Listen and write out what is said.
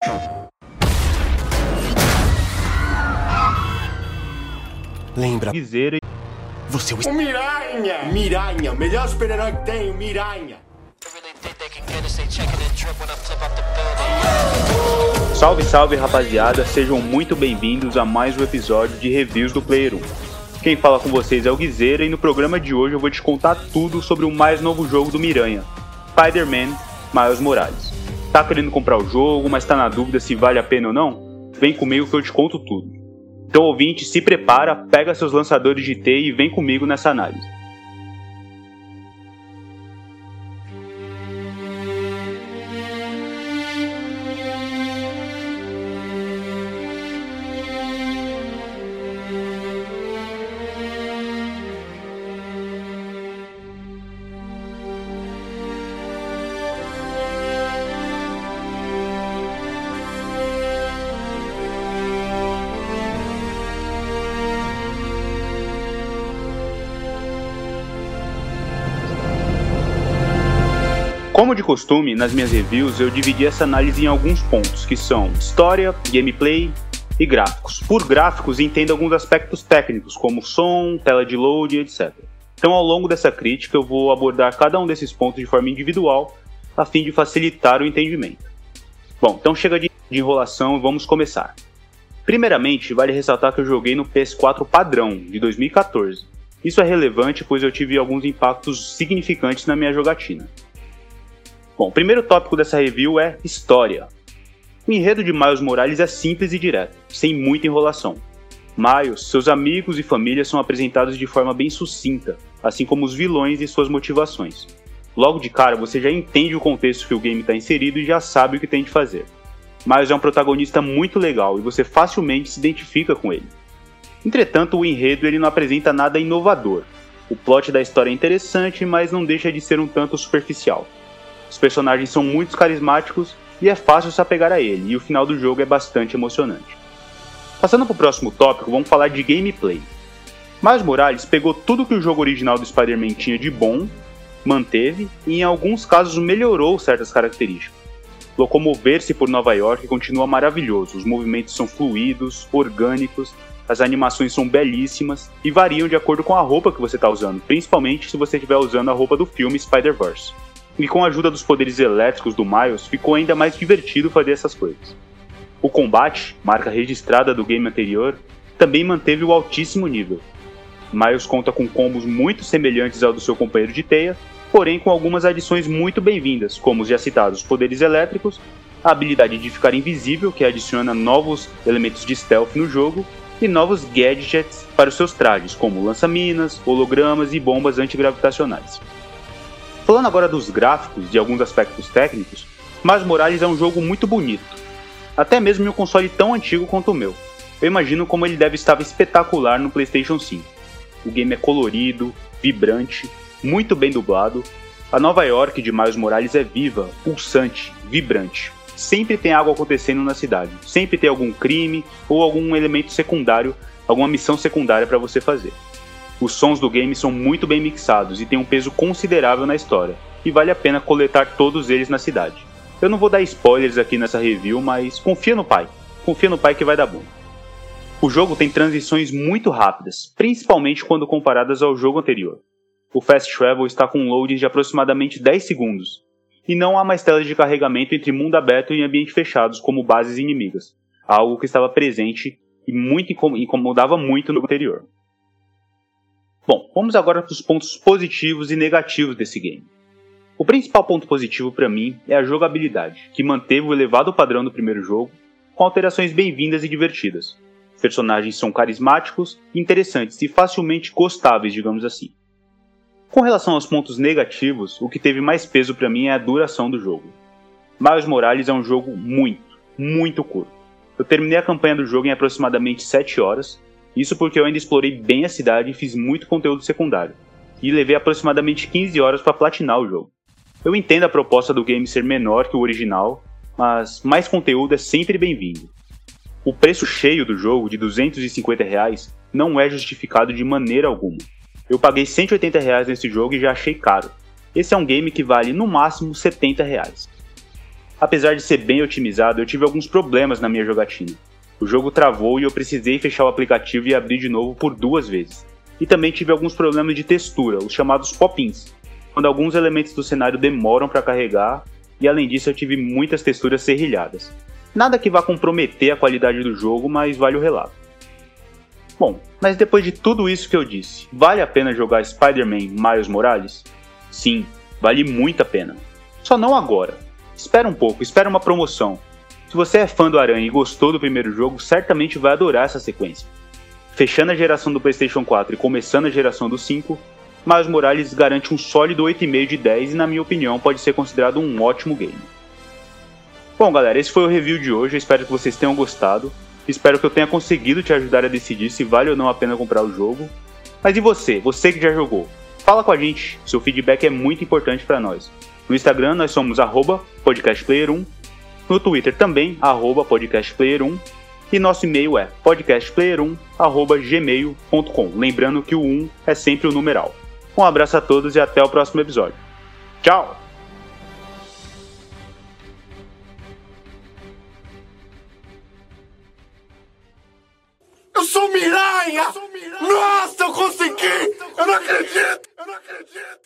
Lembra? Guiseira. Você é o Miranha! Miranha, melhor super-herói que tem, o Miranha. Salve, salve, rapaziada, sejam muito bem-vindos a mais um episódio de Reviews do Player 1. Quem fala com vocês é o Guiseira e no programa de hoje eu vou te contar tudo sobre o mais novo jogo do Miranha, Spider-Man Miles Morales. Tá querendo comprar o jogo, mas tá na dúvida se vale a pena ou não? Vem comigo que eu te conto tudo. Então, ouvinte, se prepara, pega seus lançadores de teia e vem comigo nessa análise. Como de costume, nas minhas reviews eu dividi essa análise em alguns pontos, que são história, gameplay e gráficos. Por gráficos, entendo alguns aspectos técnicos, como som, tela de load, etc. Então, ao longo dessa crítica, eu vou abordar cada um desses pontos de forma individual, a fim de facilitar o entendimento. Bom, então chega de enrolação e vamos começar. Primeiramente, vale ressaltar que eu joguei no PS4 padrão, de 2014. Isso é relevante, pois eu tive alguns impactos significantes na minha jogatina. Bom, o primeiro tópico dessa review é história. O enredo de Miles Morales é simples e direto, sem muita enrolação. Miles, seus amigos e família são apresentados de forma bem sucinta, assim como os vilões e suas motivações. Logo de cara, você já entende o contexto que o game está inserido e já sabe o que tem de fazer. Miles é um protagonista muito legal e você facilmente se identifica com ele. Entretanto, o enredo ele não apresenta nada inovador. O plot da história é interessante, mas não deixa de ser um tanto superficial. Os personagens são muito carismáticos e é fácil se apegar a ele, e o final do jogo é bastante emocionante. Passando para o próximo tópico, vamos falar de gameplay. Miles Morales pegou tudo que o jogo original do Spider-Man tinha de bom, manteve e em alguns casos melhorou certas características. Locomover-se por Nova York continua maravilhoso, os movimentos são fluidos, orgânicos, as animações são belíssimas e variam de acordo com a roupa que você está usando, principalmente se você estiver usando a roupa do filme Spider-Verse. E com a ajuda dos poderes elétricos do Miles, ficou ainda mais divertido fazer essas coisas. O combate, marca registrada do game anterior, também manteve o altíssimo nível. Miles conta com combos muito semelhantes ao do seu companheiro de teia, porém com algumas adições muito bem-vindas, como os já citados poderes elétricos, a habilidade de ficar invisível, que adiciona novos elementos de stealth no jogo, e novos gadgets para os seus trajes, como lança-minas, hologramas e bombas antigravitacionais. Falando agora dos gráficos e de alguns aspectos técnicos, Miles Morales é um jogo muito bonito, até mesmo em um console tão antigo quanto o meu. Eu imagino como ele deve estar espetacular no PlayStation 5. O game é colorido, vibrante, muito bem dublado. A Nova York de Miles Morales é viva, pulsante, vibrante. Sempre tem algo acontecendo na cidade, sempre tem algum crime ou algum elemento secundário, alguma missão secundária para você fazer. Os sons do game são muito bem mixados e têm um peso considerável na história, e vale a pena coletar todos eles na cidade. Eu não vou dar spoilers aqui nessa review, mas confia no pai que vai dar bom. O jogo tem transições muito rápidas, principalmente quando comparadas ao jogo anterior. O Fast Travel está com um loading de aproximadamente 10 segundos, e não há mais telas de carregamento entre mundo aberto e ambiente fechados como bases inimigas, algo que estava presente e incomodava muito no anterior. Bom, vamos agora para os pontos positivos e negativos desse game. O principal ponto positivo para mim é a jogabilidade, que manteve o elevado padrão do primeiro jogo, com alterações bem-vindas e divertidas. Os personagens são carismáticos, interessantes e facilmente gostáveis, digamos assim. Com relação aos pontos negativos, o que teve mais peso para mim é a duração do jogo. Miles Morales é um jogo muito curto. Eu terminei a campanha do jogo em aproximadamente 7 horas, isso porque eu ainda explorei bem a cidade e fiz muito conteúdo secundário, e levei aproximadamente 15 horas para platinar o jogo. Eu entendo a proposta do game ser menor que o original, mas mais conteúdo é sempre bem-vindo. O preço cheio do jogo, de R$250, não é justificado de maneira alguma. Eu paguei R$180 nesse jogo e já achei caro. Esse é um game que vale no máximo R$70. Apesar de ser bem otimizado, eu tive alguns problemas na minha jogatina. O jogo travou e eu precisei fechar o aplicativo e abrir de novo por 2 vezes. E também tive alguns problemas de textura, os chamados pop-ins, quando alguns elementos do cenário demoram para carregar, e além disso eu tive muitas texturas serrilhadas. Nada que vá comprometer a qualidade do jogo, mas vale o relato. Bom, mas depois de tudo isso que eu disse, vale a pena jogar Spider-Man Miles Morales? Sim, vale muito a pena. Só não agora. Espera um pouco, espera uma promoção. Se você é fã do Aranha e gostou do primeiro jogo, certamente vai adorar essa sequência. Fechando a geração do PlayStation 4 e começando a geração do 5, Miles Morales garante um sólido 8,5 de 10 e, na minha opinião, pode ser considerado um ótimo game. Bom, galera, esse foi o review de hoje, eu espero que vocês tenham gostado. Espero que eu tenha conseguido te ajudar a decidir se vale ou não a pena comprar o jogo. Mas e você? Você que já jogou? Fala com a gente, seu feedback é muito importante para nós. No Instagram nós somos @podcastplayer1, no Twitter também @podcastplayer1 e nosso e-mail é podcastplayer1@gmail.com. Lembrando que o 1 é sempre o numeral. Um abraço a todos e até o próximo episódio. Tchau! Eu sou Miranha! Nossa, eu consegui! Eu não acredito!